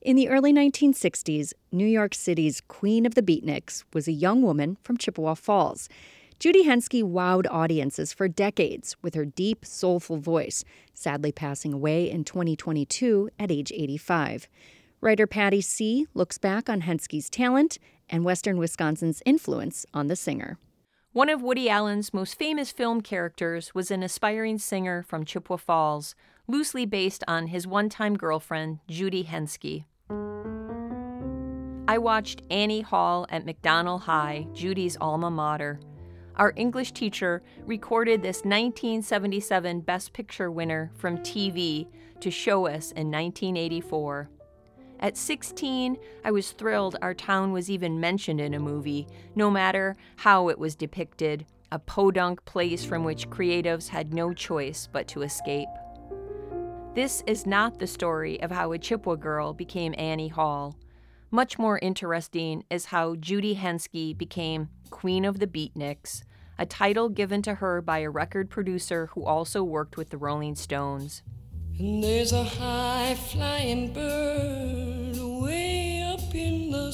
In the early 1960s, New York City's Queen of the Beatniks was a young woman from Chippewa Falls. Judy Henske wowed audiences for decades with her deep, soulful voice, sadly passing away in 2022 at age 85. Writer Patty C. looks back on Henske's talent and Western Wisconsin's influence on the singer. One of Woody Allen's most famous film characters was an aspiring singer from Chippewa Falls, loosely based on his one-time girlfriend, Judy Henske. I watched Annie Hall at McDonell High, Judy's alma mater. Our English teacher recorded this 1977 Best Picture winner from TV to show us in 1984. At 16, I was thrilled our town was even mentioned in a movie, no matter how it was depicted, a podunk place from which creatives had no choice but to escape. This is not the story of how a Chippewa girl became Annie Hall. Much more interesting is how Judy Henske became Queen of the Beatniks, a title given to her by a record producer who also worked with the Rolling Stones. And there's a high-flying bird way up in the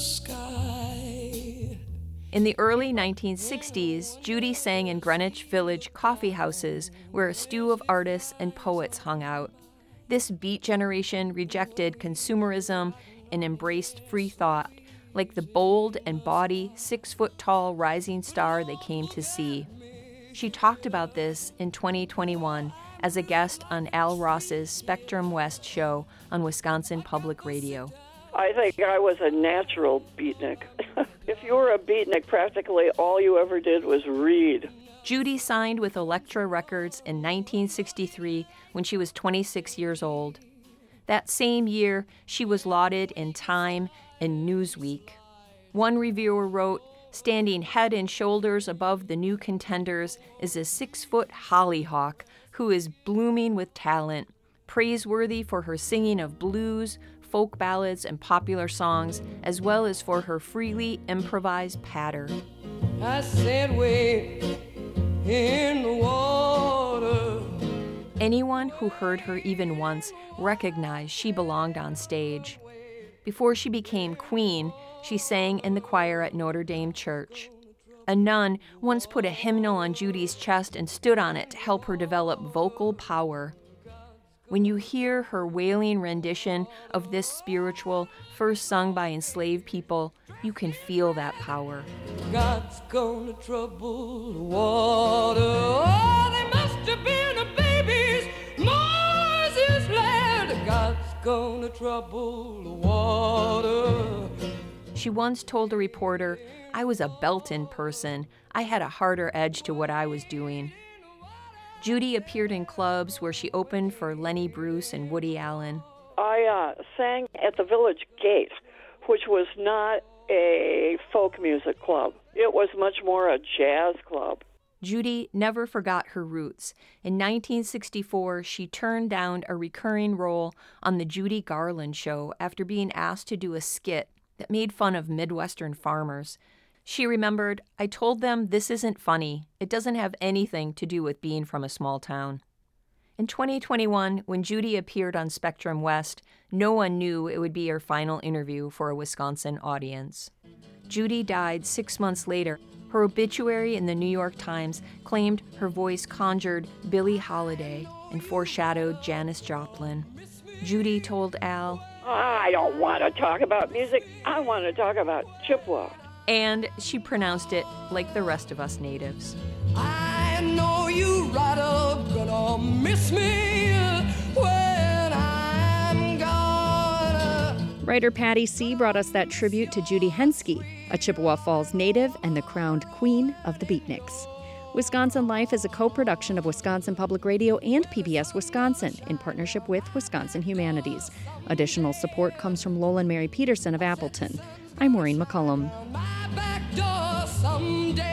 sky. In the early 1960s, Judy sang in Greenwich Village coffee houses where a stew of artists and poets hung out. This beat generation rejected consumerism and embraced free thought, like the bold and bawdy 6-foot-tall rising star they came to see. She talked about this in 2021 as a guest on Al Ross's Spectrum West show on Wisconsin Public Radio. I think I was a natural beatnik. If you were a beatnik, practically all you ever did was read. Judy signed with Elektra Records in 1963 when she was 26 years old. That same year, she was lauded in Time and Newsweek. One reviewer wrote, "Standing head and shoulders above the new contenders is a 6-foot hollyhock who is blooming with talent, praiseworthy for her singing of blues, folk ballads, and popular songs, as well as for her freely improvised patter." I said, wait in the water. Anyone who heard her even once recognized she belonged on stage. Before she became queen, she sang in the choir at Notre Dame Church. A nun once put a hymnal on Judy's chest and stood on it to help her develop vocal power. When you hear her wailing rendition of this spiritual, first sung by enslaved people, you can feel that power. God's gonna trouble the water. Oh, they must have been a baby's Moses led. God's gonna trouble the water. She once told a reporter, "I was a Belton person. I had a harder edge to what I was doing." Judy appeared in clubs where she opened for Lenny Bruce and Woody Allen. I sang at the Village Gate, which was not a folk music club. It was much more a jazz club. Judy never forgot her roots. In 1964, she turned down a recurring role on The Judy Garland Show after being asked to do a skit that made fun of Midwestern farmers. She remembered, "I told them this isn't funny. It doesn't have anything to do with being from a small town." In 2021, when Judy appeared on Spectrum West, no one knew it would be her final interview for a Wisconsin audience. Judy died 6 months later. Her obituary in the New York Times claimed her voice conjured Billie Holiday and foreshadowed Janis Joplin. Judy told Al, "I don't want to talk about music. I want to talk about Chippewa." And she pronounced it like the rest of us natives. I know you right up gonna miss me when I'm gone. Writer Patty C. brought us that tribute to Judy Henske, a Chippewa Falls native and the crowned Queen of the Beatniks. Wisconsin Life is a co-production of Wisconsin Public Radio and PBS Wisconsin in partnership with Wisconsin Humanities. Additional support comes from Lola and Mary Peterson of Appleton. I'm Maureen McCullum. My back door someday.